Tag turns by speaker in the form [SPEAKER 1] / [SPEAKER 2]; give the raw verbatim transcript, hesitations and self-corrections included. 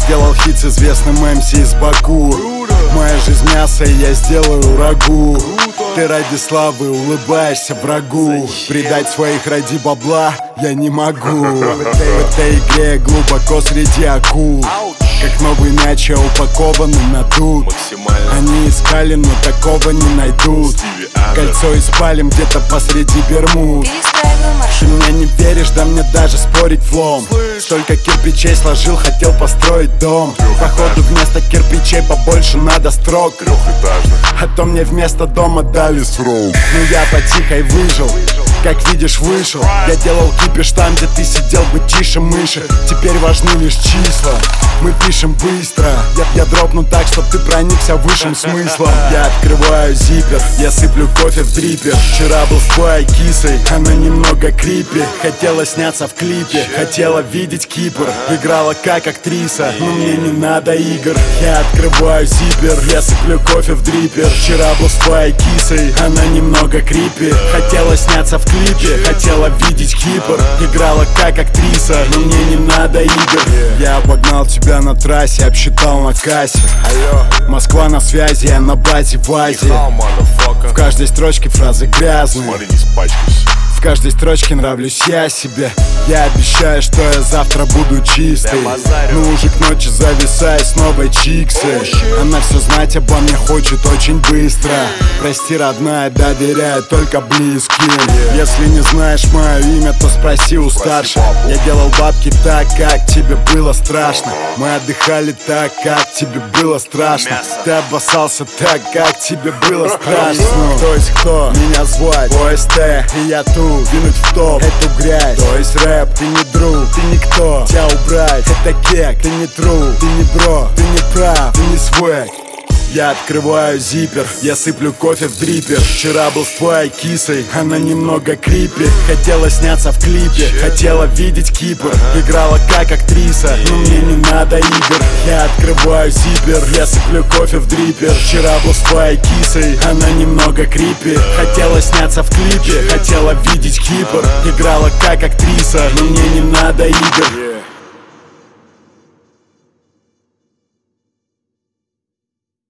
[SPEAKER 1] сделал хит с известным эм си из Баку. Моя жизнь мясо, и я сделаю рагу. Ты ради славы улыбаешься врагу. Предать своих ради бабла я не могу. В этой игре я глубоко среди акул. Как новый мяч я упакован и надут. Они искали, но такого не найдут. Кольцо испалим где-то посреди Бермуд. Ты мне не веришь, да мне даже спорить влом. Столько кирпичей сложил, хотел построить дом. Походу вместо кирпичей побольше надо строк. А то мне вместо дома дали срок. Ну я по-тихой выжил, как видишь вышел. Я делал кипиш там, где ты сидел бы тише мыши. Теперь важны лишь числа, мы пишем быстро. Я, я дропну так, чтоб ты проникся высшим смыслом. Я открываю зиппер, я сыплю кофе в дриппер. Вчера был с твоей кисой, она немного крипи. Хотела сняться в клипе, хотела видеть Кипр. Играла как актриса, но мне не надо игр. Я открываю зиппер, я сыплю кофе в дриппер. Вчера был с твоей кисой, она немного крипи. Хотела сняться в клипе, хотела видеть Кипр. Играла как актриса, но мне не надо игр. Я обогнал тебя на трассе, обсчитал на кассе. Москва на связи, я на базе в Азии. В каждой строчке фразы грязные. В каждой строчке нравлюсь я себе. Я обещаю, что я завтра буду чистый. Ну уже к ночи зависаю с новой чиксой. Она все знать обо мне хочет очень быстро. Прости, родная, доверяю только близким. Если не знаешь мое имя, то спроси у старших. Я делал бабки так, как тебе было страшно. Мы отдыхали так, как тебе было страшно. Ты обоссался так, как тебе было страшно. Кто есть кто? Меня звать о эс тэ, и я тут. Винуть в топ эту грязь. То есть рэп, ты не друг, ты никто. Тебя убрать, это кек, ты не тру. Ты не бро, ты не прав, ты не свэг. Я открываю зиппер, я сыплю кофе в дриппер. Вчера был с твоей кисой, она немного крипи. Хотела сняться в клипе, хотела видеть Кипр. Играла как актриса, но мне не надо игр. Я открываю зиппер, я сыплю кофе в дриппер. Вчера был с твоей кисой, она немного крипи. Хотела сняться в клипе, хотела видеть Кипр. Играла как актриса, но мне не надо игр.